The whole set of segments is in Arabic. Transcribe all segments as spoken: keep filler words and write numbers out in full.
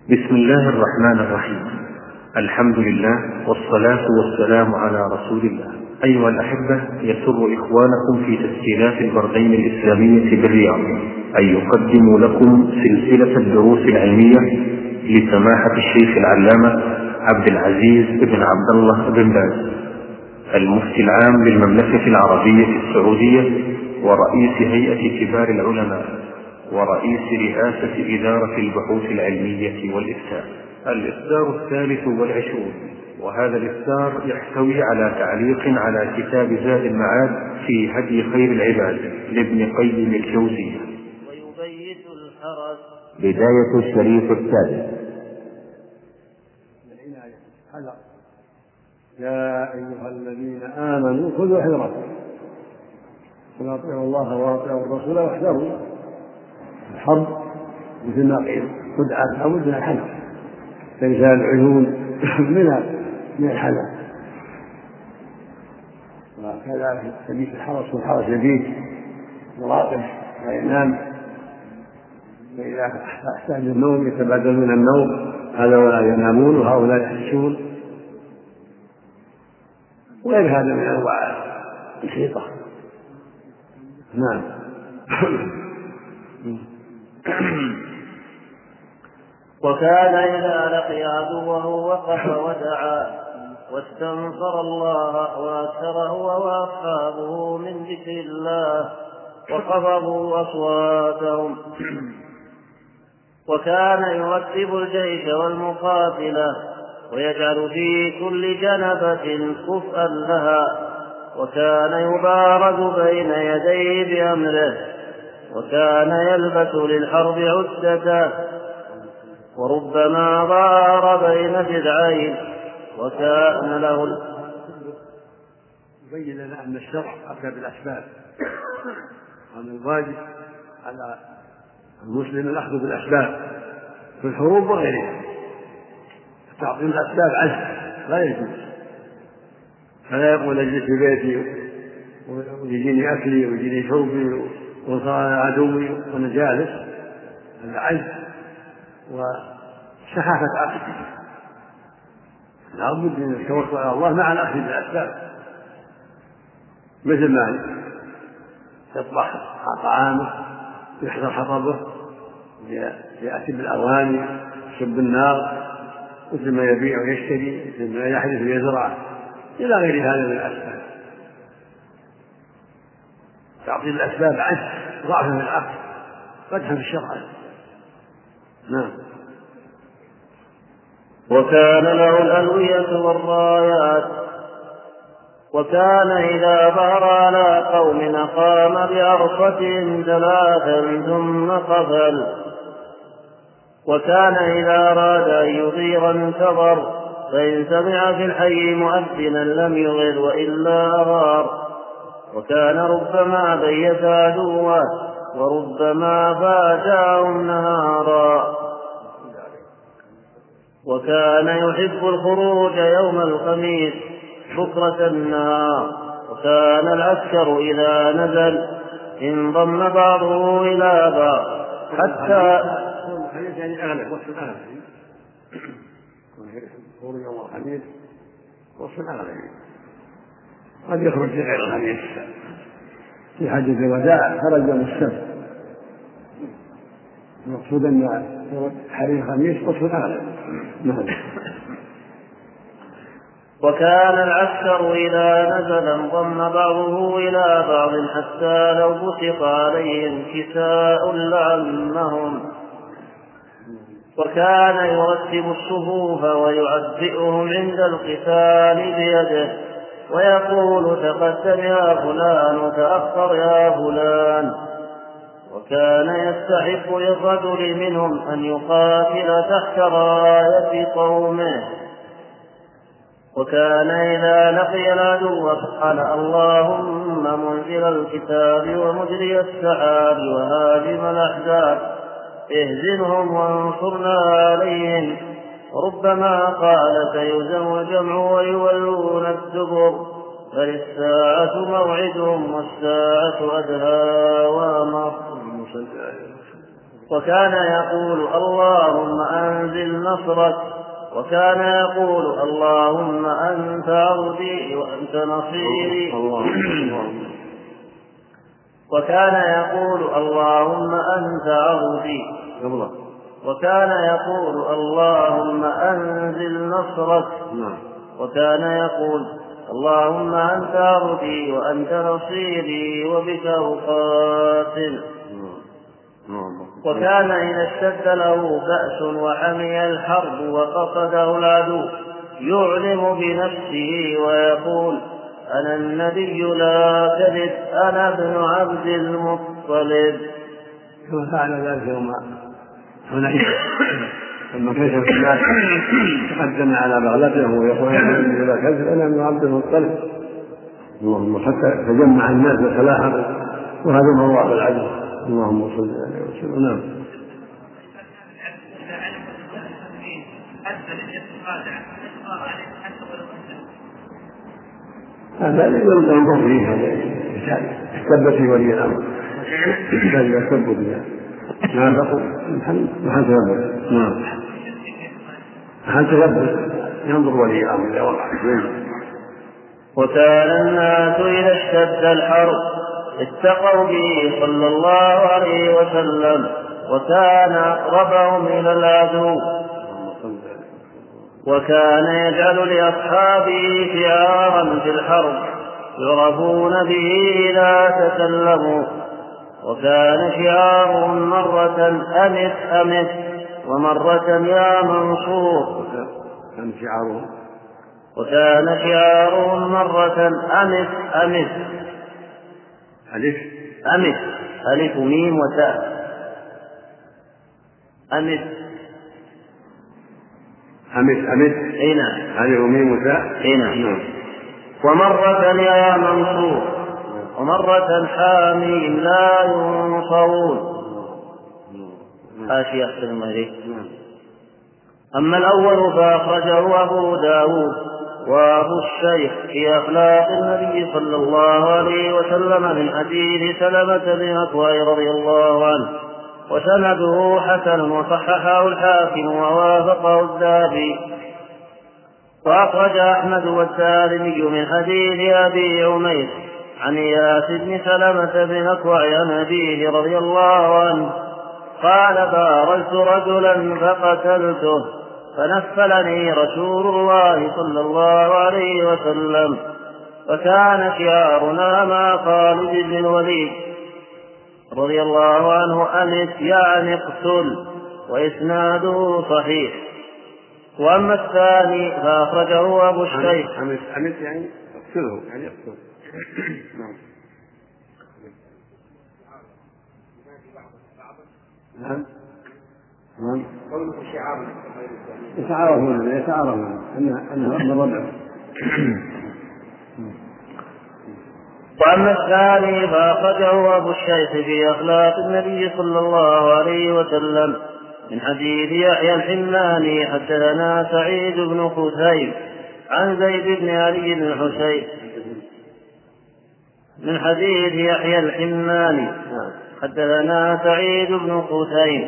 بسم الله الرحمن الرحيم. الحمد لله والصلاة والسلام على رسول الله. أيها الأحبة، يسر إخوانكم في تسجيلات البردين الإسلامية بالرياض أن يقدموا لكم سلسلة الدروس العلمية لسماحة الشيخ العلامة عبد العزيز بن عبد الله بن باز، المفتي العام للمملكة العربية السعودية ورئيس هيئة كبار العلماء ورئيس رئاسة إدارة البحوث العلمية والإفتاء. الإصدار الثالث والعشرون، وهذا الإصدار يحتوي على تعليق على كتاب زاد المعاد في هدي خير العباد لابن قيم الجوزية. ويبيت الحرج. بداية الشريف الثالث. يا أيها الذين آمنوا خذوا حذركم وأطيعوا الله وأطيعوا الرسول واحذروا. الحرب مثل ما قيل خدعة أو من الحذر، ليس العيون من من الحذر. وكذلك يبيت الحرس والحرس يبيت مراقب لا ينام، فإذا احتاج النوم يتبادلون النوم، هؤلاء ينامون وهؤلاء يحشون، وغير هذا من أنواع الحيطة. نعم. وكان إذا لقي عدوه وقف ودعا واستنصر الله وأكثر هو وأصحابه من ذكر الله وخفضوا أصواتهم. وكان يرتب الجيش والمقاتلة ويجعل في كل جنبة كفءا لها، وكان يبارز بين يديه بأمره، وكان يلبس للحرب عدته، وربما ضار بين جذعين، وكان له يبين لنا أن الشرع أتى بالأسباب، وأن الواجب على المسلم الأخذ بالأسباب في الحروب وغيرها. تعطيل الأسباب عجز لا يجوز، فلا يقول أجلس في بيتي ويجيني أكلي ويجيني شربي وصار عدوي وأنا جالس، هذا عجز وسخافة عقل. لا بد من التوكل على الله مع الأخذ بالأسباب، مثل ما يطبخ طعامه، يحضر حطبه، يأتي بالأواني، يصب النار، مثل ما يبيع ويشتري، مثل ما يحدث ويزرع، إلى غير هذا من الأسباب. تعطيل الأسباب عجز، ضعف في العقل، قدح في الشرع. نعم. وكان له الألوية والرايات. وكان إذا ظهر على قوم قام بأرصتهم ثلاثا ثم قفل. وكان إذا أراد أن يغير انتظر، فإن سمع في الحي مؤذنا لم يغر وإلا أغار. وكان ربما بيت عدوه وربما فاجاهم نهارا. وكان يحب الخروج يوم الخميس بكرة النهار. وكان العسكر إذا نزل انضم بعضه إلى بعض حتى يعني أغلب وصف الأغلب خروج يوم الخميس وصف الأغلب، قد يخرج في غير الخميس. في حجة الوداع خرج يوم السبت، المقصود أن حريق الخميس وصف الأغلب. وكان العسكر إذا نزل انضم بعضه إلى بعض حتى لو بسط عليهم كساء لعمهم. وكان يرتب الصفوف ويعبئهم عند القتال بيده، ويقول تقدم يا فلان وتأخر يا فلان. وكان يستحق للرجل منهم أن يقاتل تحت راية قومه. وكان إذا لقي العدو قال اللهم منزل الكتاب ومجري السحاب وهاجم الأحزاب اهزمهم وانصرنا عليهم. ربما قال سيهزم الجمع ويولون الدبر، بل الساعة موعدهم والساعة أدهى وأمر. وكان يقول اللهم أنزل نصرك، وكان يقول اللهم أنت عبدي وأنت نصيري، وكان يقول اللهم أنت عبدي، وكان يقول اللهم أنزل نصرك، وكان يقول اللهم أنت عبدي وأنت نصيري وبك أقاتل. وكان إذا اشتد له بأس وحمي الحرب وقصده العدو يعلم بنفسه ويقول أنا النبي لا كذب، أنا ابن عبد المطلب. كما فعل ذلك يوم حنين لما كشف الناس تقدم على بغلته ويقول أنا النبي لا كذب، أنا ابن عبد المطلب. اللهم حتى تجمع الناس وتلاحقوا وهزم الله العدو. اللهم صل عليه وسلم. نعم. هذا يقول انظر فيه، هذا يثبت في ولي الامر، بل يثبت بها. نعم. محل تثبت. نعم. محل تثبت ينظر ولي الامر اذا وقع. وكان الناس اذا اشتد الحرب اتقوا به صلى الله عليه وسلم، وكان ربهم الى العدو، وكان يجعل لأصحابه شعارا في الحرب يعرفون به إذا تكلموا، وكان شعارهم مرة أمت أمت ومرة يا منصور، وكان شعارهم مرة أمت أمت ألف أمت ألف ميم وتاء أمت أمت أمت أي نعم هذه ميم وتاء أي نعم. ومرة يا منصور ومرة حاميم لا ينصرون. حاشية أحسن عليك. أما الأول فأخرجه أبو داود وأبو الشيخ في أخلاق النبي صلى الله عليه وسلم من حديث سلمة بن أكوع رضي الله عنه، وسنده حسن وصححه الحاكم ووافقه الذهبي. وأخرج أحمد والدارمي من حديث أبي عمير عن إياس بن سلمة بن أكوع عن أبيه رضي الله عنه قال بارزت رجلا فقتلته فنفلني رسول الله صلى الله عليه وسلم، فكان شعارنا مع خالد بن الوليد رضي الله عنه أمت يعني اقتل، وإسناده صحيح. وأما الثاني فأخرجه أبو الشيخ. أمت أمت يعني اقتله يعني اقتل. نعم. نعم. قوله شعار يتعارفون يتعارفون أنها أنها من ربع. وأما الثاني فأخرجه أبو الشيخ في أخلاق النبي صلى الله عليه وسلم من حديث يحيى الحماني حدثنا سعيد بن خثيم عن زيد بن علي بن الحسين من حديث يحيى الحماني حدثنا سعيد بن خثيم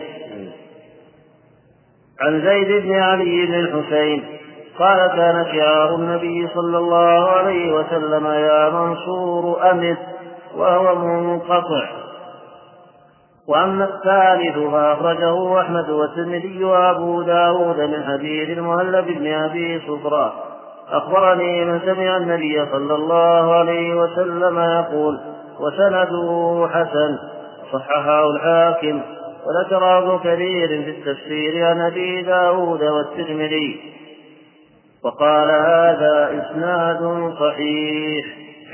عن زيد بن علي بن الحسين قال كان شعار النبي صلى الله عليه وسلم يا منصور أمت وهو منقطع. وأما الثالث فأخرجه أحمد والترمذي وأبو داود من حديث المهلب بن أبي صفرة أخبرني من سمع النبي صلى الله عليه وسلم يقول وسنده حسن، صححه الحاكم. وذكر ابن كثير في التفسير عن أبي داود والترمذي وقال هذا إسناد صحيح.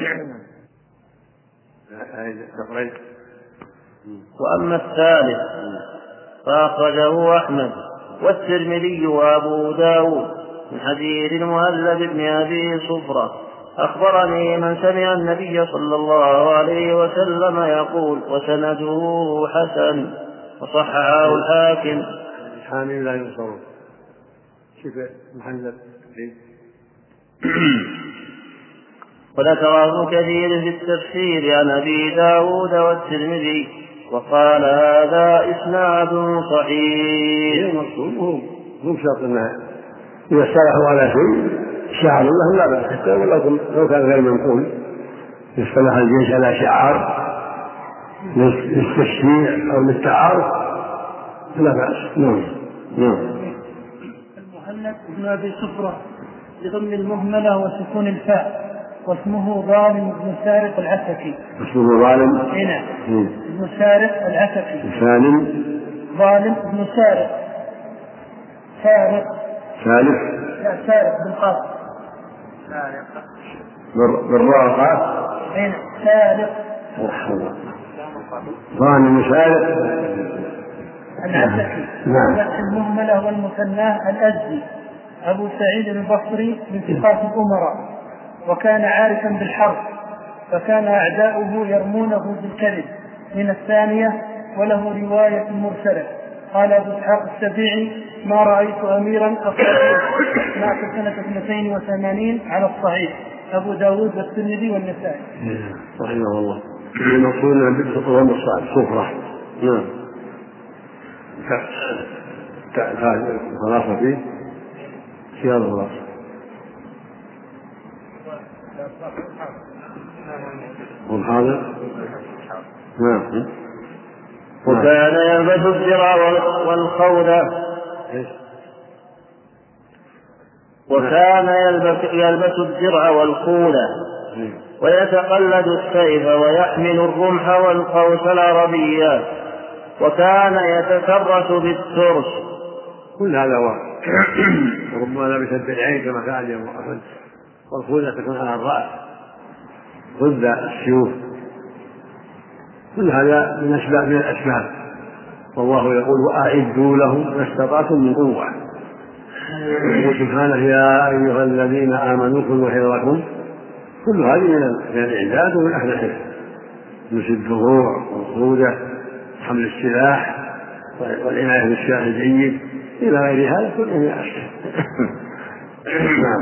وأما الثالث فأخرجه أحمد والترمذي وأبو داود من حديث المهلب بن أبي صفرة أخبرني من سمع النبي صلى الله عليه وسلم يقول وسنده حسن، وصححه الحاكم. حامل لا ينصرون. شوف محل وذكر ابن كثير في التفسير عن أبي داود والترمذي وقال هذا إسناد صحيح. مقصود مو بشرط أنها إذا اصطلحوا على شيء شعار لهم لا بأس، حتى لو كان غير منقول يصطلح الجيش على شعار للتشجيع أو للتعارف لا بأس. نعم. نعم. المهند بن أبي صفرة بضم المهملة وسكون الفاء، واسمه ظالم بن سارق العسكي. اسمه ظالم؟ هنا بن سارق العسكي. سالم؟ ظالم بن سارق. سارق. سالف؟ لا، سارق بالقاف. سارق. بالراء قاف؟ هنا سارق. ظالم سارق العسكي. فتح المهملة والمثناه الأزدي، أبو سعيد البصري من ثقات الأمراء، وكان عارفا بالحرب، فكان أعداؤه يرمونه بالكذب من الثانية، وله رواية مرسلة. قال أبو إسحاق السبيعي: ما رأيت أميرا أفضل، مات سنة اثنتين وثمانين على الصحيح، أبو داود والترمذي والنسائي. رحمه الله. المقصود بالصفرة الصفرة. نعم. خلاصة فيه سيارة خلاصة. والحاضر. نعم. وكان يلبس الدرع والخولة وكان يلبس الدرع والخولة ويتقلد السيف ويحمل الرمح والقوس العربية، وكان يتسرس بالترس. كل هذا هو. ربما لبس الدرعين كما كان اليوم، والخولة تكون على الرأس ضد السيوف. كل هذا من أسباب من الأسباب، والله يقول: وأعدوا لهم ما استطعتم من قوة. يقول سبحانه: يا أيها الذين آمنوا خذوا حذركم. كل هذه من الإعداد ومن أهل الحفظ، مثل الدروع والخوذة، حمل السلاح والعناية بالسلاح الجيد إلى غير هذا كله من الأسباب. نعم.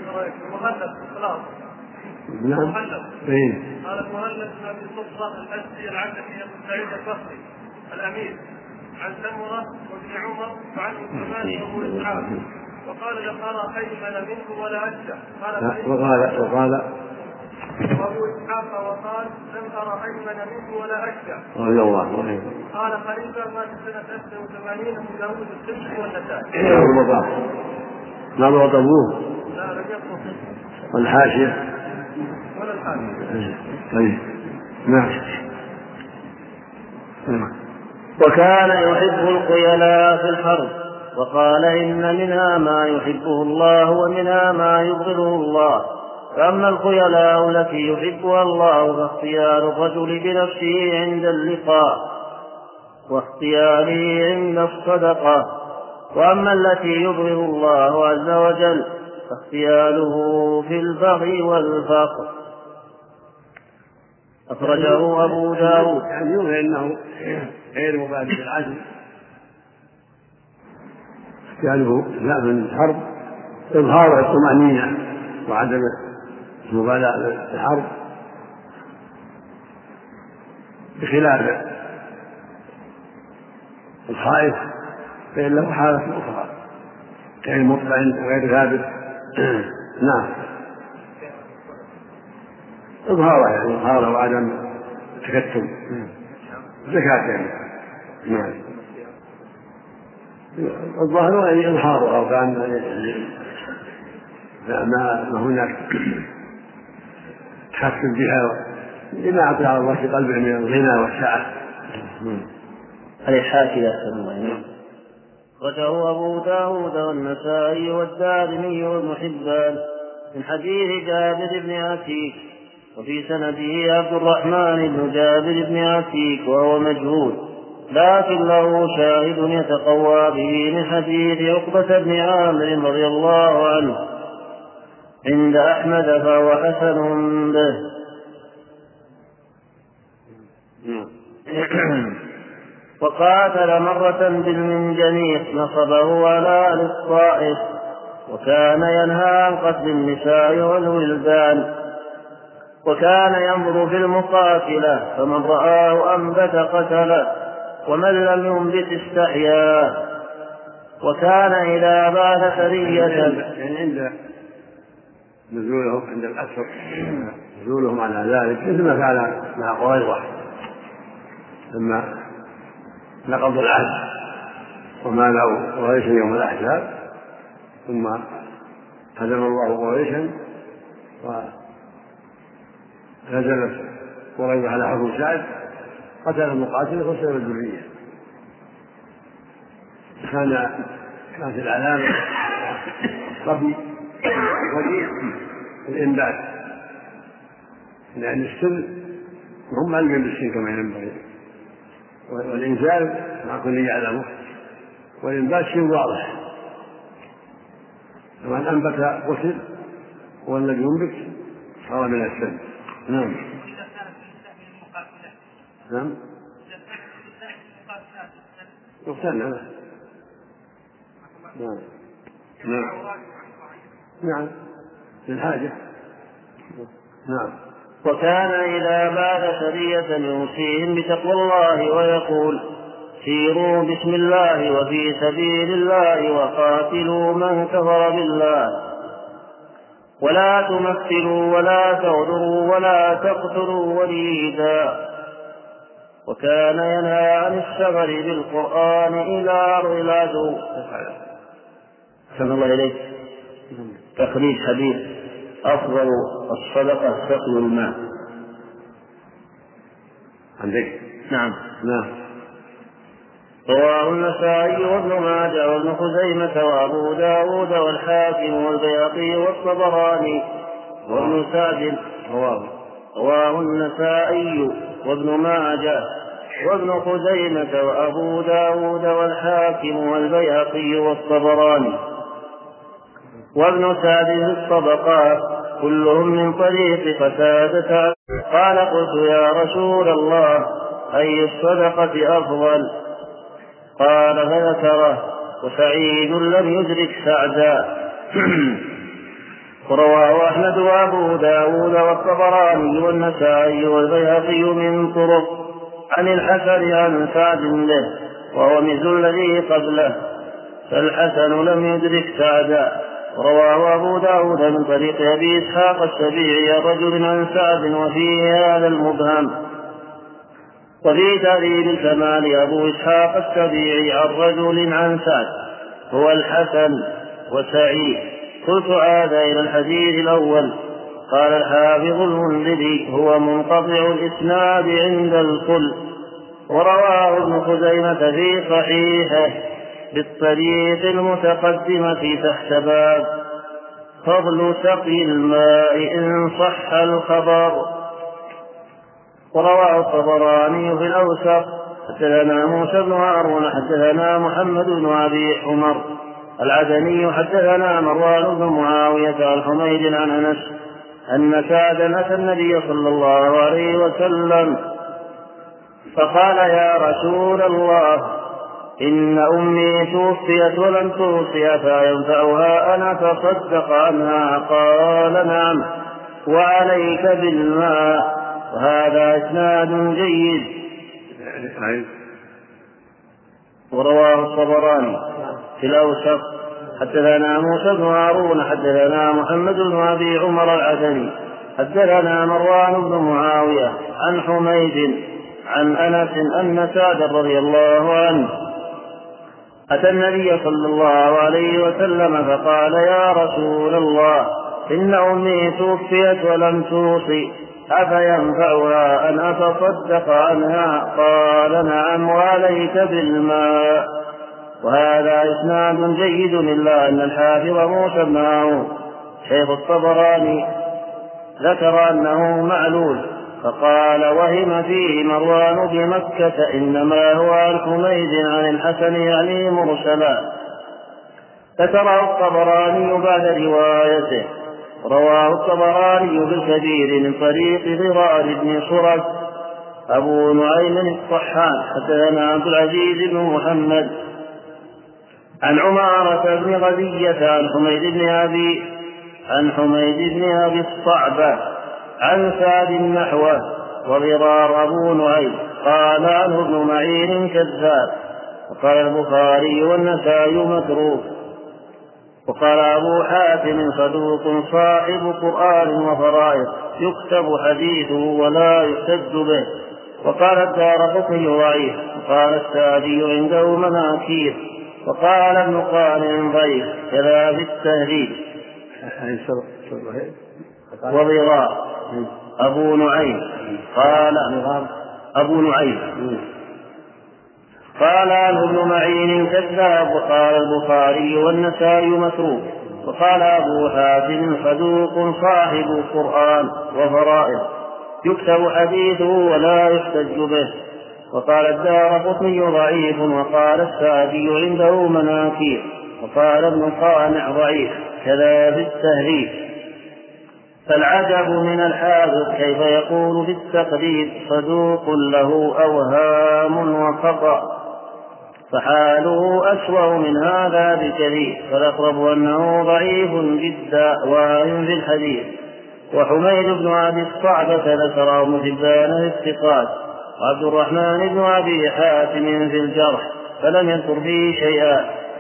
نعم. فين؟ قال المهند بن ابي صفرة الازدي العسكري ابو سعيد البصري الامير عن سمره وابن عمر وعن عثمان وابو اسحاق، وقال: لم ارى ايمن منه ولا اشجع. وقال وقال وابو اسحاق وقال: لم ارى ايمن منه ولا اشجع. رضي الله عنه. قال خليفه مات سنه احدى وثمانين ابو داود السجن والنسائي. ما ضبط ابوه؟ لا، لم يضبط. والحاشيه ولا الحاشيه. طيب. نعم. وكان يحب الخيلاء في الحرب، وقال: إن منها ما يحبه الله ومنها ما يبغضه الله، فأما الخيلاء التي يحبها الله فاختيار الرجل بنفسه عند اللقاء واختياره عند الصدقة، وأما التي يبغض الله عز وجل فاختياره في البغي والفقر. أخرجه أبو داود. يعني يظهر أنه غير مبادئ العزم، اختياره لا من الحرب إظهار الطمأنينة وعدم مبالاة الحرب، بخلاف الخائف فإن له حالة أخرى غير مطمئن وغير ثابت. نعم. إظهاره يعني إظهاره وعدم التكتم، زكاة يعني. نعم. الظاهر يعني إظهاره، أو كان ما هناك تحسن بها لما أعطى الله في قلبه من الغنى والسعة. هذه حاكية. أخرجه أبو داود والنسائي والدارمي وابن حبان من حديث جابر بن عتيق، وفي سنده عبد الرحمن بن جابر بن عتيق وهو مجهول، لكن له شاهد يتقوى به من حديث عقبة بن عامر رضي الله عنه عند أحمد فهو حسن به. وقاتل مرة بالمنجنيق نصبه على آل الطائف، وكان ينهى عن قتل النساء والولدان، وكان ينظر في المقاتلة فمن رآه أنبت قتله ومن لم ينبت استحيا. وكان إذا بعث سرية يعني عند نزولهم عند الأسر نزولهم على ذلك مثل ما فعل مع قريظة لما نقضوا العهد ومالوا قريشا يوم الأحزاب ثم هزم الله قريشا ونزلت قريظة على حكم سعد قتل المقاتل وسلب الذرية. كان كانت العلامة قبل وديع الإنبات لأن السر هم ألقى بالسن كما ينبغي والإنزال مع كل يعلمه والإنبات شيء واضح. فمن أنبت قتل والذي ينبت صار من السن. نعم نعم يقتلنا. نعم نعم نعم للحاجة. نعم. وكان إذا بعث سرية يوصيهم بتقوى الله ويقول سيروا بسم الله وفي سبيل الله وقاتلوا من كفر بالله ولا تمثلوا ولا تغدروا ولا تقتلوا وليدا. وكان ينهى عن السفر بالقرآن إلى أرض العدو. سلام الله إليك. تخريج حديث أفضل الصدقة سقي الماء عندك. نعم نعم. رواه النسائي وابن ماجه وابن خزيمة وأبو داود والحاكم والبيهقي والطبراني وابن سعد. رواه النسائي وابن ماجه وابن خزيمة وأبو داود والحاكم والبيهقي والطبراني وابن سعد في الطبقات كلهم من طريق قتادة. قال قلت يا رسول الله أي الصدقة أفضل؟ قال فذكره وسعيد لم يدرك سعدا. ورواه أحمد وأبو داود والطبراني والنسائي والبيهقي من طرق عن الحسن عن سعد به وهو مثل الذي قبله فالحسن لم يدرك سعدا. رواه أبو داود من طريق أبي إسحاق السبيعي عن رجل عن سعد وفيه هذا المبهم. وفي تهذيب الكمال أبو إسحاق السبيعي عن رجل عن سعد هو الحسن وسعيد. قلت هذا إلى الحديث الأول. قال الحافظ المنذري هو منقطع الإسناد عند الكل. ورواه ابن خزيمة في صحيحه بالطريق المتقدمة تحت باب فضل سقي الماء إن صح الخبر. ورواه الطبراني في الأوسط حدثنا موسى بن هارون حدثنا محمد بن أبي عمر العدني حدثنا مروان بن معاوية عن حميد عن أنس أن سعدا أتى النبي صلى الله عليه وسلم فقال يا رسول الله إن أمي توفيت ولم توصي فينفعها أن أتصدق عنها؟ قال نعم وعليك بالماء. وهذا إسناد جيد. ورواه الطبراني في الأوسط حدثنا موسى بن هارون حدثنا محمد بن أبي عمر العدني حدثنا مروان بن معاوية عن حميد عن أنس أن سعدا رضي الله عنه أتى النبي صلى الله عليه وسلم فقال يا رسول الله إن أمي توفيت ولم توصي أفينفعها أن أتصدق عنها؟ قال نعم وعليك بالماء. وهذا إسناد جيد إلا أن الحافظ موسى بن هارون شيخ الطبراني ذكر أنه معلول فقال وهم فيه مروان بمكة إنما هو عن حميد عن الحسن يعني مرسلا. ذكره الطبراني بعد روايته. رواه الطبراني بالكبير من طريق ضرار بن صرد أبو نعيم الطحان حدثنا عبد العزيز بن محمد عن عمارة بن غزية عن حميد بن أبي عن حميد بن أبي الصعبة عن سعد نحوه. وضرار أبو نعيم قال عنه ابن معين كذاب. وقال البخاري والنسائي متروك. وقال أبو حاتم صدوق صاحب قرآن وفرائض يكتب حديثه ولا يحتج به. وقال الدارقطني ضعيف. وقال السعدي عنده مناكير. وقال ابن قال ضعيف كذا في التهذيب. وضرار أبو نعيم قال أبو نعيم قال عنه ابن معين كذاب. وقال البخاري والنسائي متروك. وقال أبو حاتم صدوق صاحب قرآن وفرائض يكتب حديثه ولا يحتج به. وقال الدارقطني ضعيف. وقال السعدي عنده مناكير. وقال ابن قانع ضعيف كذا في التهذيب. فالعجب من الحافظ كيف يقول في التقريب صدوق له أوهام وخطأ، فحاله أسوأ من هذا بكثير. فالأقرب أنه ضعيف جدا واهٍ في الحديث. وحميد بن أبي الصعبة ذكره ابن حبان في الثقات. وعبد الرحمن بن أبي حاتم في الجرح فلم يذكر فيه شيئا.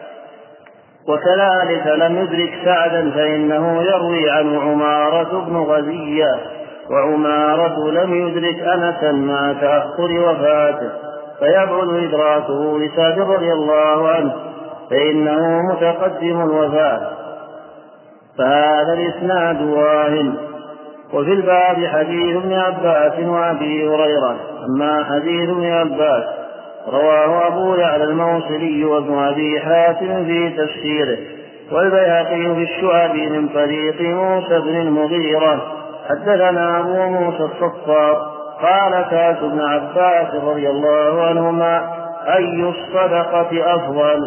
وكذلك لم يدرك سعدا فإنه يروي عنه عمارة بن غزية. وعمارة لم يدرك أنسا مع تأخر وفاته، فيبعد إدراكه لسعد رضي الله عنه فإنه متقدم الوفاة. فهذا الإسناد واهٍ. وفي الباب حديث ابن عباس وأبي هريرة. أما حديث ابن عباس رواه أبو يعلى الموصلي وابن أبي حاتم في تفسيره، والبيهقي في الشعب من طريق موسى بن المغيرة. حدثنا أبو موسى الصفار قال سألت ابن عباس رضي الله عنهما أي الصدقة أفضل؟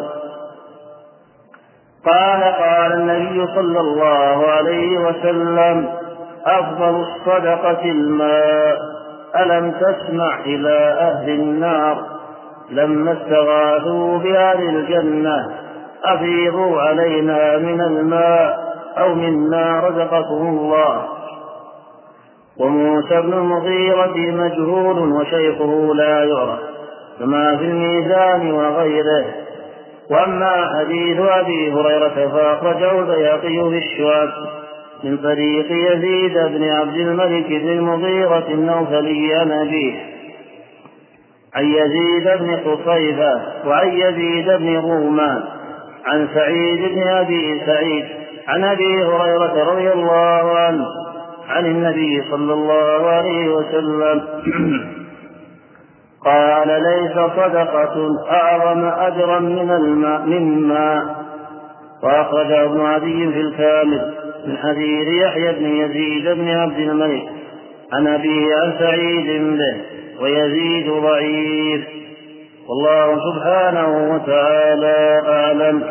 قال قال النبي صلى الله عليه وسلم أفضل الصدقة الماء. ألم تسمع إلى أهل النار لما استغاثوا بأهل الجنة أفيضوا علينا من الماء أو مما رزقكم الله. وموسى بن المغيرة مجهول وشيخه لا يعرف كما في الميزان وغيره. وأما حديث أبي هريرة فأخرجه البيهقي في الشعب من طريق يزيد بن عبد الملك بن المغيرة النوفلي عن أبيه عن يزيد بن قصيفة وعن يزيد بن رومان عن سعيد بن أبي سعيد عن أبي هريرة رضي الله عنه عن النبي صلى الله عليه وسلم قال ليس صدقة أعظم أجرا من الماء مما. وأخرجه ابن عدي في الكامل من حديث يحيى بن يزيد بن عبد الملك عن أبيه عن سعيد به. ويزيد ضعيف. والله سبحانه وتعالى أعلم.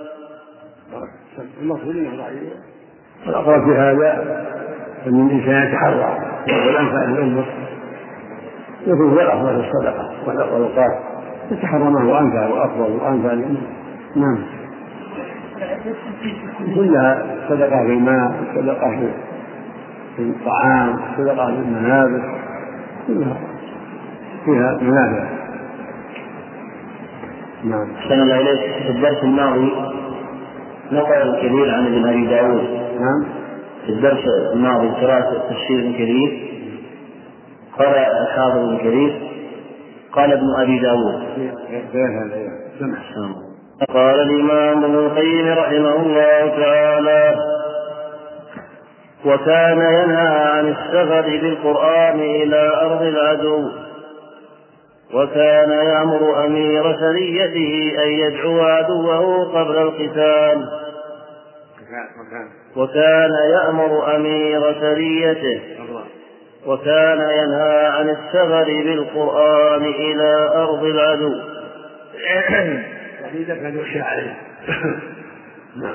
والأقرب في هذا أن الإنسان يتحرى والأنفع الأمر يكون هو الأفضل في الصدقة والأوقات يتحرى ما هو أنفع وأفضل وأنفع الأمر. نعم. كلها صدقة في الماء، صدقة في الطعام، صدقة في الملابس، كلها فيها منافع. نعم. أحسن الله إليك. في الدرس الماضي نقل الكبير عن ابن أبي داود. نعم. في الدرس الماضي قراءة تفسير ابن كثير قرأ الحافظ ابن كثير قال ابن أبي داود قال الإمام ابن القيم رحمه الله تعالى وكان ينهى عن السفر بالقرآن إلى أرض العدو، وكان يأمر أمير سريته أن يدعو عدوه قبل القتال. وكان يأمر أمير سريته وكان ينهى عن السفر بالقرآن إلى أرض العدو. إذا كان يخشى عليه نعم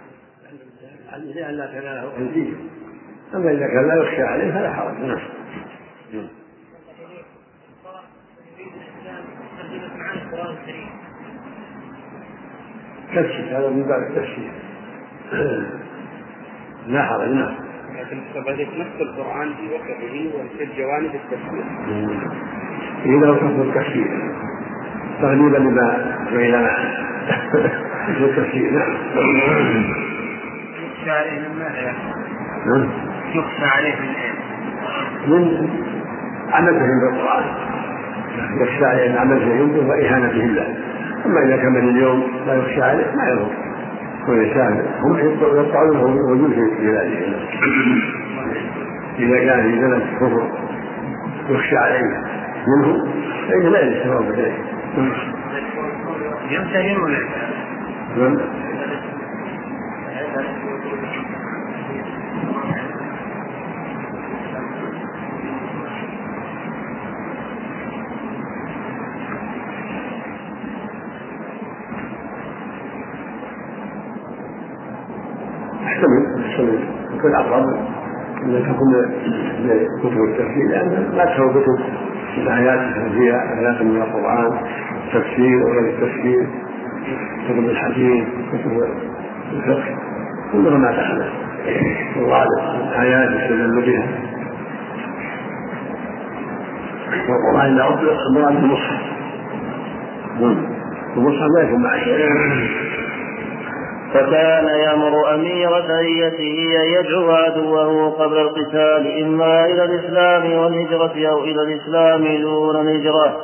لئلا تناله أيديه، أما إذا كان لا يخشى عليه فلا حرج. نعم. تفسير هذا من باب التفسير لا حرج. نعم. لكن استبعدت نفس القرآن في وقته وفي الجوانب التفسير. إذا وصف التفسير تغليبا لما بين التفسير. نعم. يخشى عليه من ماذا؟ نعم. يخشى عليه من ايه؟ من عملتهم بالقرآن، يخشى عليه من عملتهم به وإهانته الله. أما إذا كان من اليوم لا يخشى عليه ما يضر، كل إنسان هم يقطعونه وجود في ذلك. إذا كان في زمن الكفر يخشى عليه منه فإنه لا يستمر بذلك. يمتهن ولا نعم. يحتمل يحتمل يكون أقرب أن تكون كتب التفسير، لأن لا تكون كتب الآيات فيها آيات من القرآن تفسير وغير التفسير، كتب الحديث، كتب الفقه، كلها ما تحمل الغالب الآيات يستدل بها. والقرآن لا أطلق المراد المصحف، المصحف لا يكون معه. فكان يأمر أمير سريته أن يدعو عدوه قبل القتال إما إلى الإسلام والهجرة أو إلى الإسلام دون الهجرة.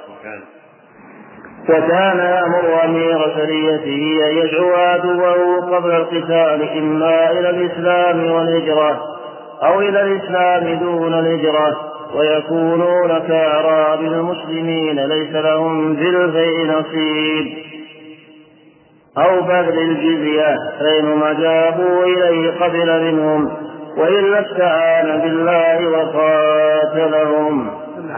وكان يأمر أمير سريته أن يدعو عدوه قبل القتال إما إلى الإسلام والهجرة أو إلى الإسلام دون الهجرة، ويكونون كأعراب المسلمين ليس لهم في الفيء نصيب أو بذل الجزية، فإنما جابوا إليه قبل منهم، وإلا استعان بالله وقاتلهم.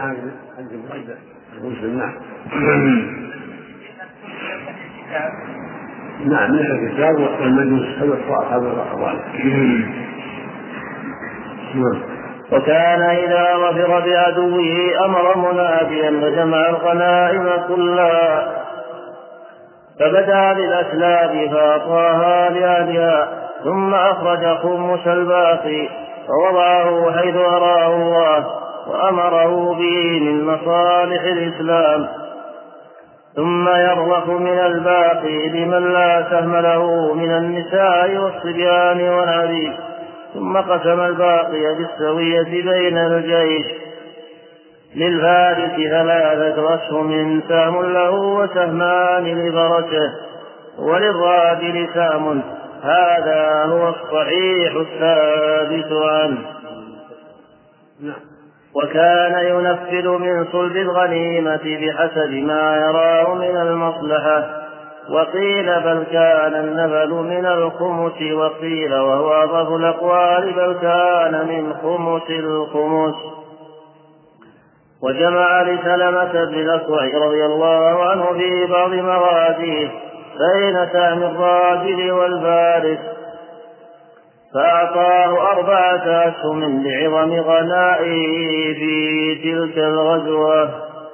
نعم من الكتاب والمجوس هذا الصلاة هذا الأقوال. وكان إذا ظفر بعدوه أمر مناديا فجمع الغنائم كلها، فبدأ بالأسلاب فأعطاها لأهلها، ثم أخرج خمس الباقي فوضعه حيث أراه الله وأمره به من مصالح الإسلام، ثم يرضخ من الباقي لمن لا سهم له من النساء والصبيان والعبيد، ثم قسم الباقي بالسوية بين الجيش. للفارس ثلاثة أسهم سهم له وسهمان لفرسه، وللراجل سهم. هذا هو الصحيح الثابت عنه. وكان ينفذ من صلب الغنيمة بحسب ما يراه من المصلحة، وقيل بل كان النفل من الخمس، وقيل وهو أضف الأقوال بل كان من خمس الخمس. وجمع لسلمة بن الأكوع رضي الله عنه في بعض مغازيه بين سهم الراجل والفارس، فأعطاه أربعة أسهم لعظم غنائه في تلك الغزوة.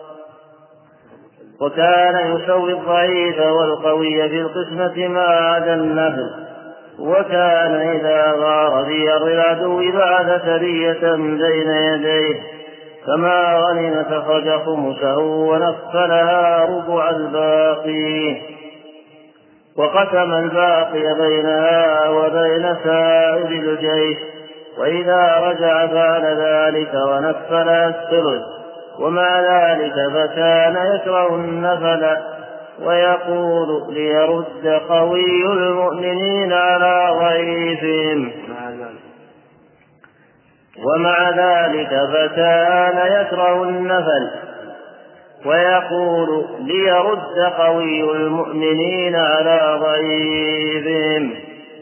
وكان يسوي الضعيف والقوي في القسمة ما عدا النفل. وكان إذا غار في أرض العدو بعث سرية بين يديه، فما غنم فخرج خمسه ونفلها ربع الباقي، وقسم الباقي بينها وبين سائر الجيش، وإذا رجع فعل ذلك ونفلها الثلث. ومع ذلك فكان يكره النفل ويقول ليرد قوي المؤمنين على ضعيفهم. ومع ذلك فكان يكره النفل ويقول ليرد قوي المؤمنين على ضعيفهم.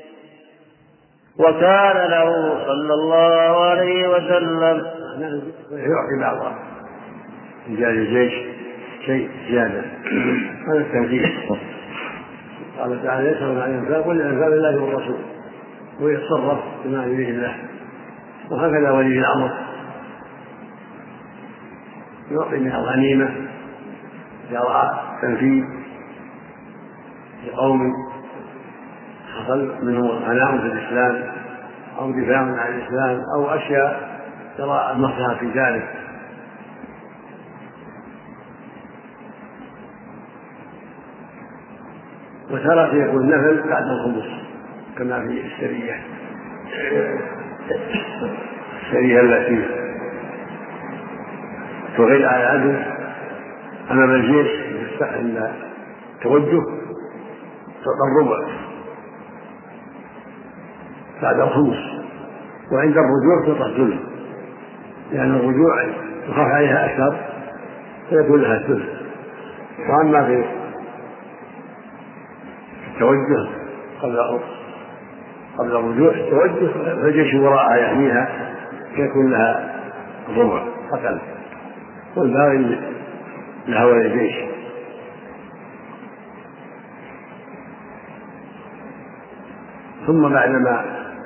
وكان له صلى الله عليه وسلم يعطي بعض رجال الجيش شيء زيادة، هذا التنفيذ. قال تعالى يسألون عن الأنفال قل الأنفال لله والرسول، ويتصرف بما يريد الله. وهكذا ولي الأمر يعطي من الغنيمة جراء تنفيذ لقوم حصل منهم غناء في الإسلام أو دفاع عن الإسلام أو أشياء ترى المصلحة في ذلك. وتارة يكون نفل بعد الخمس كما في السرية السرية التي تغير على العدو أمام الجيش عند توجه الربع بعد الخمس، وعند الرجوع تعطى الثلث، لأن الرجوع يخاف عليها أكثر فيكون لها الثلث. وأما في التوجه قبل قبل الرجوع التوجه فالجيش وراءها يحميها فيكون لها الربع أقل، والباقي لها وللجيش. ثم بعدما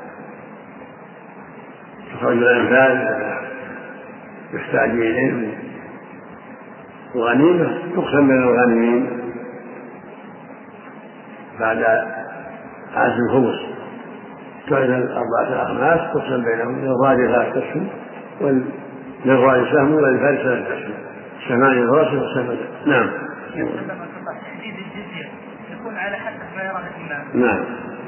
تخرج الأنفال يحتاج إليه الغنيمة تقسم بين الغانمين بعد عشر الخمس، تعلن أربعة أخماس تقسم بينهم، للراجل ثلاث تقسم وللراجل سهم وللفارس ثلاث تقسم، سهمان للراس وسهمان. نعم. تحديد الجزية يكون على حسب ما يراه الإمام. نعم.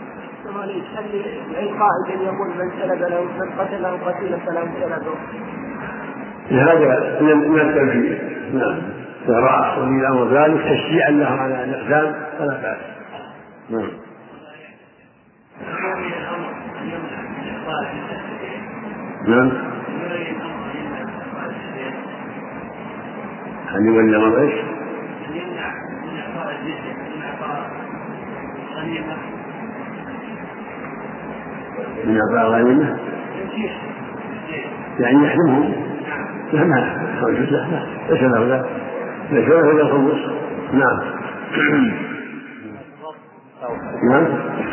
أي قائد يقول من سلب له من قتله قتيلا فله سلبه. هذا من التنفيذ. نعم. إذا ولي الأمر ذلك تشجيعا لهم على الإقدام فلا بأس. نعم. نعم. هل يولي الأمر إيش؟ من أعطاء الغنيمة يعني يحرمهم. لا ما ليس له ذلك، ليس له إلا الخمس. نعم. نعم.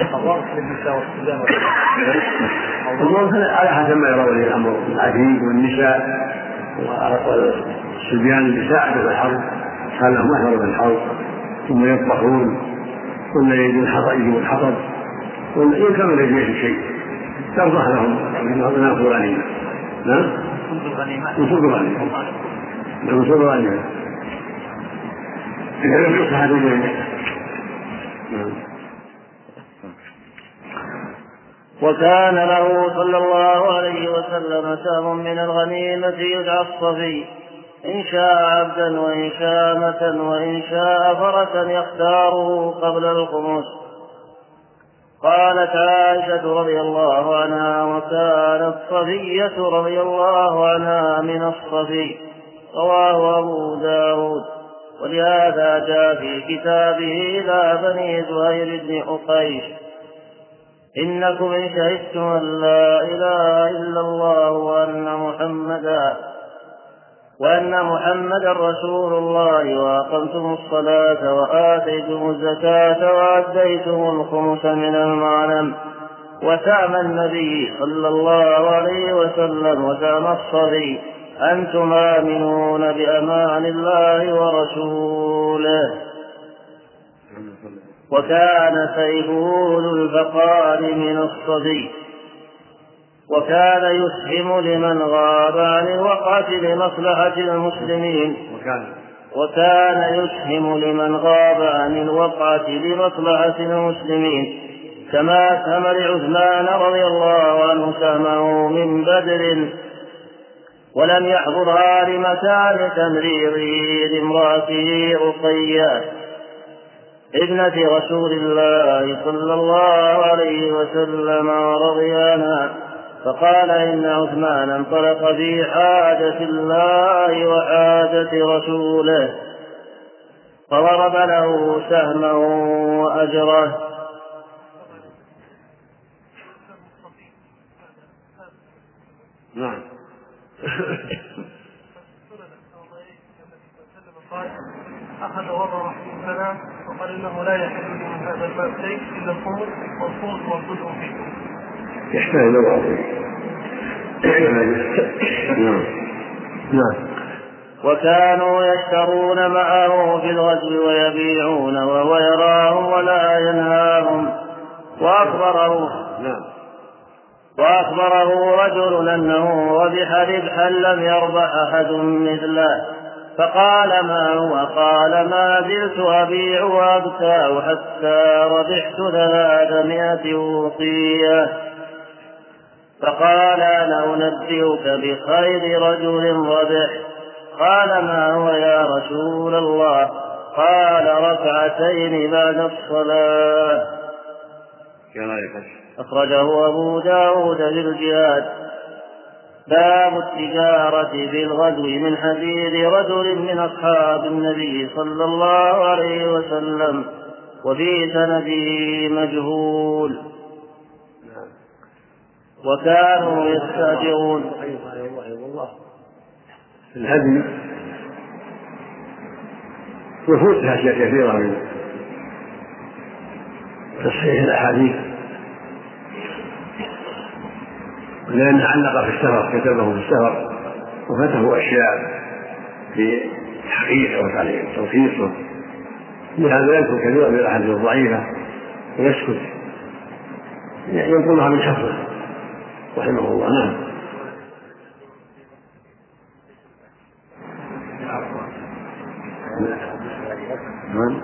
الضرب على حسب ما يرى ولي الأمر، العبيد والنساء والصبيان اللي ساعدوا في الحرب كان لهم أحضر في الحرب، ثم يطبخون ولا يجدون الحطب ولا يمكن للجيش شيء ترضح لهم من ناخذ الغنيمة. نعم. نصوص الغنيمة. نصوص الغنيمة. وكان له صلى الله عليه وسلم سهم من الغنيمة يدعى الصفي، إن شاء عبدا وإن شاء أمة وإن شاء فرسا يختاره قبل الخمس. قالت عائشة رضي الله عنها: وكانت صفية رضي الله عنها من الصفي. رواه أبو داود. ولهذا جاء في كتابه إلى بني زهير بن أقيش: إنكم إن شهدتم أن لا إله إلا الله وأن محمدا وأن محمدا رسول الله وأقمتم الصلاة وآتيتم الزكاة وأديتم الخمس من المغنم وسام النبي صلى الله عليه وسلم وسام الصبي أنتم آمنون بأمان الله ورسوله. وكان سيفه ذو البقار من الصبي، وكان يسهم لمن غاب عن الوقعة لمصلحة المسلمين وكان يسهم لمن غاب عن الوقعة لمصلحة المسلمين كما سهم لعثمان رضي الله عنه سهمه من بدر، ولم يحضرها لمكان تمريضه لامرأته رقية ابنة رسول الله صلى الله عليه وسلم رضي عنها، فقال: إن عثمان انطلق في حاجة الله وحاجة رسوله، فضرب له سهمه وأجره. نعم. أخذ وضع السلام وقال إنه لا يحل من هذا الباب شيء إلا الخمر والصوت والجزء فيه. يحتاج إلى وضع. نعم. نعم. وكانوا يشترون معه في الغزو ويبيعون وهو يراهم ولا ينهاهم. وأخبره نعم. وأخبره رجل أنه ربح ربحا لم يربح أحد مثله، فقال ما هو؟ قال ما زلت أبيع وأبتاع حتى ربحت ثلاثمائة أوقية. فقال أنا أنبئك بخير رجل ربح. قال ما هو يا رسول الله؟ قال ركعتين بعد الصلاة. أخرجه أبو داود بالجهاد. باب التجارة بالغزو من حديث رجل من أصحاب النبي صلى الله عليه وسلم، وفي سنده مجهول. وكانوا يستأجرون في الهدي وفوتها أشياء كثيرة من تصحيح الأحاديث، لأن علق في السفر، كتبه في السفر وفته أشياء في تحقيق وتلخيصه، لهذا يذكر كثيرا من الأحاديث الضعيفة ويسكت ينقلها من حفظه رحمه الله. نعم. نعم.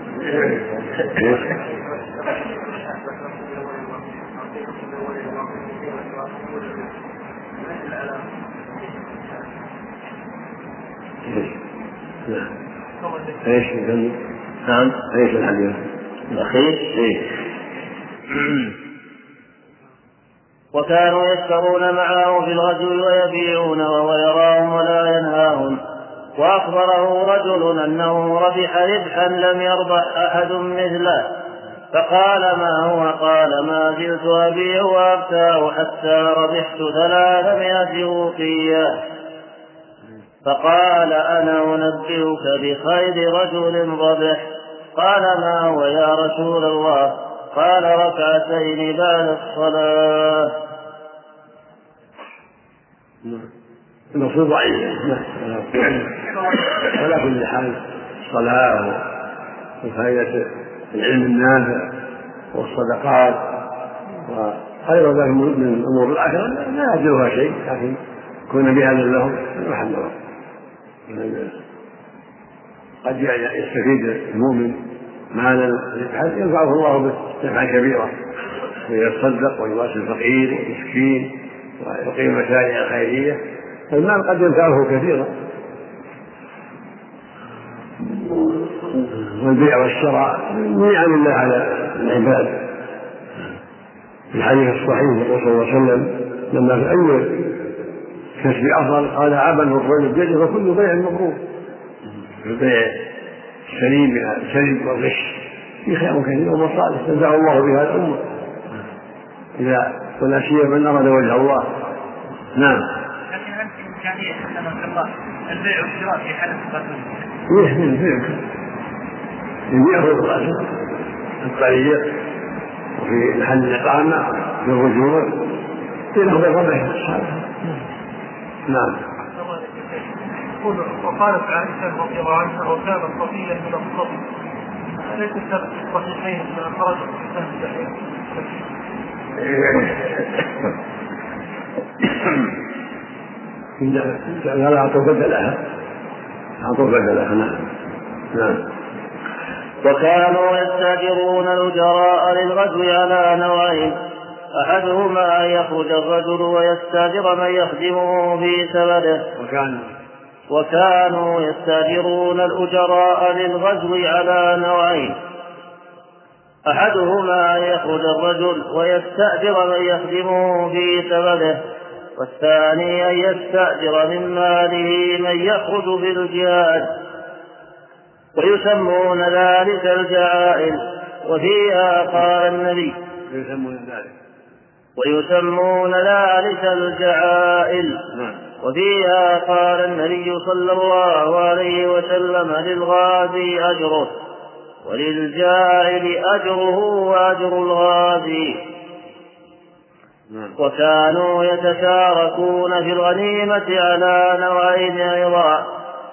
ايش نعم ايش الحديث الاخير؟ ايه. وكانوا يشترون معه في الغزو ويبيعون وهو يراهم ولا ينهاهم. وأخبره رجل أنه ربح ربحا لم يربح أحد مثله، فقال ما هو؟ قال ما زلت أبيع وأبتاع حتى ربحت ثلاثمائة أوقية. فقال أنا أنبئك بخير رجل ربح. قال ما هو يا رسول الله؟ قال ركعتين بعد الصلاة. المقصود ضعيف ولا كل حال الصلاة وفائدة العلم النافع والصدقات وغير ذلك من أمور الآخرة لا يجرها شيء، لكن كون بهذا لهم محل له. قد يستفيد المؤمن مالا ينفعه الله بنفعا كبيرا، ويتصدق ويواسي الفقير والمسكين ويقيم مشاريع خيرية، فالمال قد ينفعه كثيرا. والبيع والشراء من نعم الله على العباد. في الحديث الصحيح يقول صلى الله عليه وسلم لما في أي كسب أفضل قال عبا والرجل بيده فكل بيع مبرور. البيع السليم السليم والغش في خير كثير ومصالح تنفع الله بها الأمة إذا ولا سيما من أراد وجه الله. نعم. لكن هل في إمكانية سبحانه الله البيع والشراء في حالة القتل؟ يحمل البيع يبيعه الطريق وفي محل الإقامة في الرجوع في له الربح. نعم. وقالت عائشة رضي الله عنها وكانت صفية من الصبي، أليس السبب الصحيحين من خرج الإنسان الصحيح؟ لا أعطوا بدلها أعطوا بدلها. نعم. نعم. وكانوا يستأجرون الأجراء للغزو على نوعين، أحدهما أن يخرج الرجل ويستأجر من يخدمه في سبله. وكان وكانوا يستأجرون الأجراء للغزو على نوعين، أحدهما أن يخرج الرجل ويستأجر من يخدمه في سبله، والثاني أن يستأجر من ماله من يخرج بالجهاد، ويسمون ذلك الجعائل. وفيها قال النبي ويسمون ذلك الجعائل. وفيها قال النبي صلى الله عليه وسلم للغازي أجره وللجاعل أجره وأجر الغازي. وكانوا يتشاركون في الغنيمة على نوعين أيضا،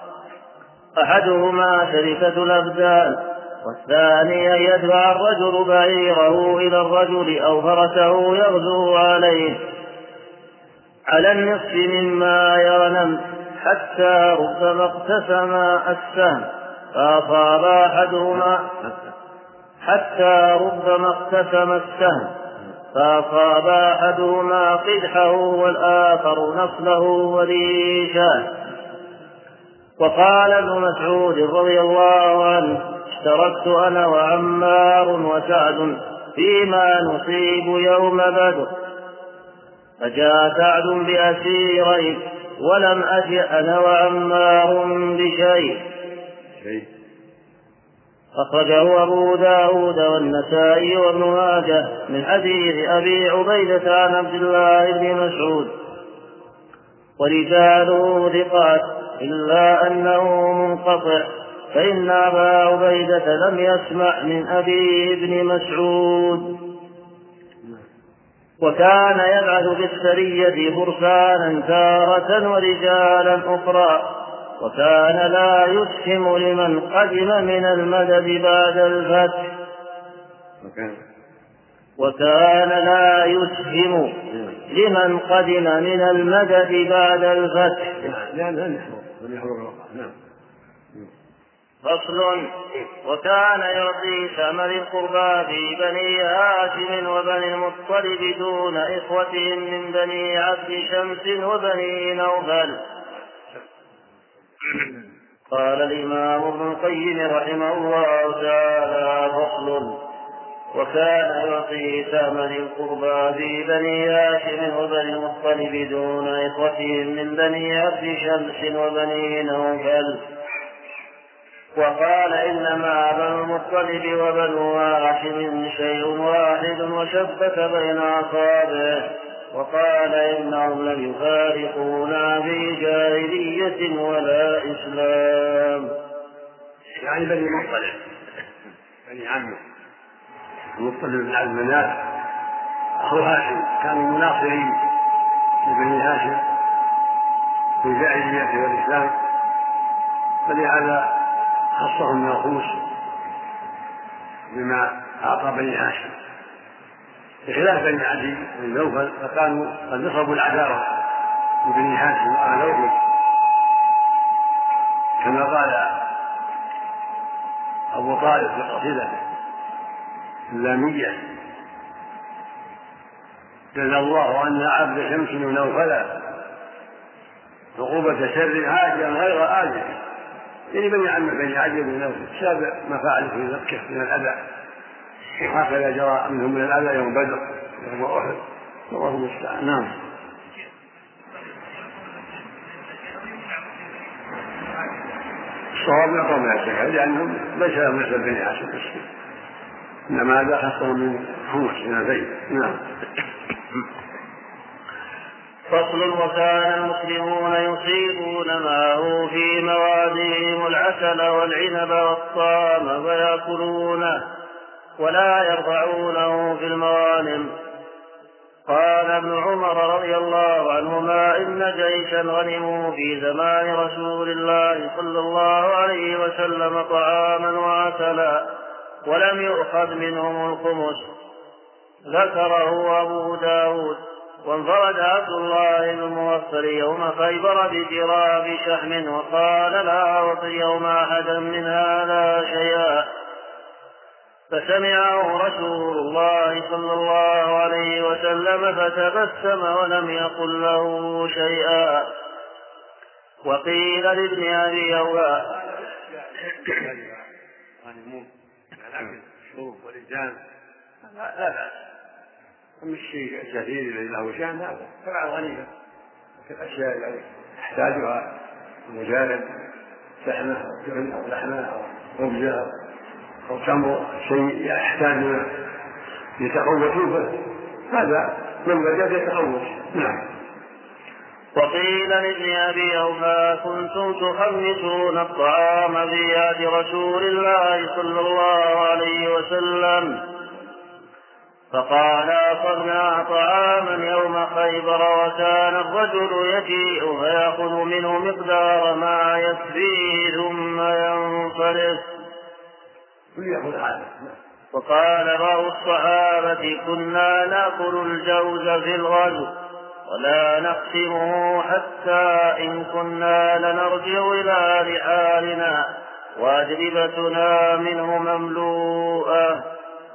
أحدهما شركة الأبدان، والثاني أن يدفع الرجل بعيره إلى الرجل أو فرسه يغزو عليه، على النصف مما يغنم حتى ربما اقتسم السهم فأصاب أحدهما حتى ربما اقتسم السهم فأصاب أحدهما قدحه والآخر نصله وريشه. وقال ابن مسعود رضي الله عنه: اشتركت أنا وعمار وسعد فيما نصيب يوم بدر، فجاء سعد بأسيرين ولم أجئ أنا وعمار بشيء. أخرجه أبو داود والنسائي وابن ماجه من حديث أبي عبيدة عن عبد الله بن مسعود، ورجاله ثقات إلا أنه منقطع، فإن أبا عبيدة لم يسمع من أبي بن مسعود. وكان يبعث بالسرية فرسانا تارة ورجالا أخرى، وكان لا يسهم لمن قدم من المدد بعد الفتح وكان لا يسهم لمن قدم من المدد بعد الفتح. فصل. وكان يعطي ثمر القربى في بني هاشم وبني المطلب دون إخوتهم من بني عبد شمس وبني نوفل. قال الإمام ابن القيم رحمه الله تعالى: فصل. وكان يعطي ثمر القربى في بني هاشم وبني المطلب دون إخوتهم من بني عبد شمس وبني نوفل. وقال: إنما بنو المطلب وبنو هاشم شيء واحد، وشبك بين أصابعه. وقال: إنهم لم يفارقونا في جاهلية ولا إسلام. يعني بني المطلب بني عمه المطلب بن عبد مناف أخو هاشم كانوا مناصرين لبني هاشم في الجاهلية والإسلام، فلهذا خصهم من الخمس بما أعطى بني هاشم، بخلاف بني عدي بن نوفل فكانوا قد نصبوا العداوة لبني هاشم وآل نوفل، كما قال أبو طالب في قصيدته اللامية: جزى الله أن عبد شمس ونوفلا عقوبة شر هاجرا غير آجل. يعني بني عم بني عدي بن نوفل سابع ما فعل في مكة من الأذى، وهكذا جرى منهم من الأذى يوم بدر يوم أحد، والله المستعان. نعم. الصواب يعطون من الزكاة لأنهم ليس لهم مثل بني هاشم، إنما هذا خصهم من خمس من البيت. نعم. فصل. وكان المسلمون يصيبون معه في موادهم العسل والعنب والطعام فيأكلونه ولا يرفعونه في المغانم. قال ابن عمر رضي الله عنهما: إن جيشا غنموا في زمان رسول الله صلى الله عليه وسلم طعاما وعسلا ولم يؤخذ منهم الخمس. ذكره أبو داود. وانفرد عبد الله بن المغفر يوم خيبر بجراب شحم وقال: لا أعطي يوم أحدا من هذا شيئا. فسمعه رسول الله صلى الله عليه وسلم فتبسم ولم يقل له شيئا. وقيل لابن أبي أوفى: لا بأس، أما الشيء الكثير الذي له شأن هذا فبعض غنيمة، كالأشياء التي يحتاجها المجالد لحمة أو جبن أو لحمة أو خبز أو تمر، شيء يحتاج يتقوت هذا من وجد يتقوت. نعم. وقيل لابن أبي أوفى: كنتم تخمسون الطعام في يد رسول الله صلى الله عليه وسلم، فقال: أخذنا طعاما يوم خيبر وكان الرجل يجيء فيأخذ منه مقدار ما يكفيه ثم ينصرف. وقال بعض الصحابة: كنا نأكل الجوز في الغزو ولا نقسمه حتى إن كنا لنرجع إلى رحالنا وأجربتنا منه مملوءة.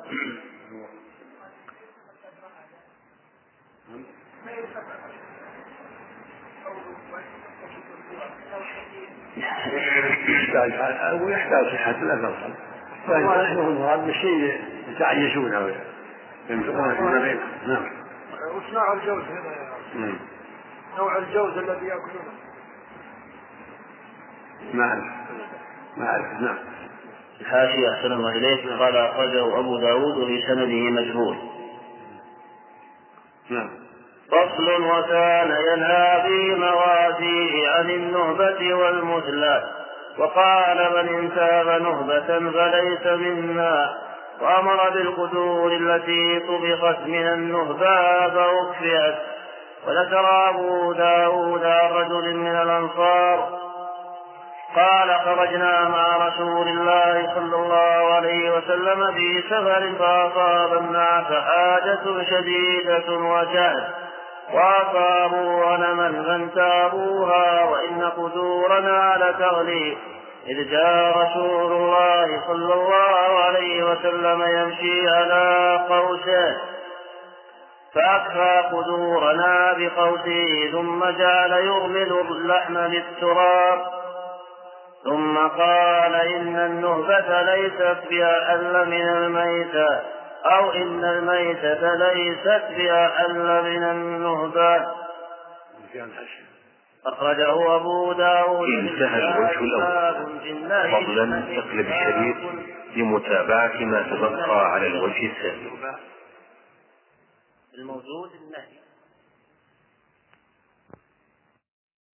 ويحتاج صحة الأثر فنحن المراد بالشيء يتعيشونه ويمسكونه في النبي. نعم. وش نوع الجوز هنا يا نوع الجوز الذي يأكلونه؟ ما أعرف ما أعرف. نعم. الحاشية أحسن الله إليك قال أخرجه أبو داود وفي سنده مجهول. نعم. فصل. وكان ينهى في مواسيه عن النهبة والمثلى، وقال من انتاب نهبة فليس منا، وأمر بالقدور التي طبخت من النهبة فأكفئت. وذكر أبو داود عن رجل من الأنصار قال خرجنا مع رسول الله صلى الله عليه وسلم في سفر فأصاب الناس حاجة شديدة وجهد وأصابوا غنما فانتابوها وإن قدورنا لتغلي، إذ جاء رسول الله صلى الله عليه وسلم يمشي على قوسه فأكفى قدورنا بقوسه ثم جعل يرمل اللحم بالتراب، ثم قال إن النهبة ليست بأحل من الميتة، أو إن الميتة ليست بأحل من النهبة. أخرجه أبو داود. انتهى الوجه الأول. فضلا اقلب الشريط لمتابعة ما تبقى على الوجه الثاني. الموجود النهي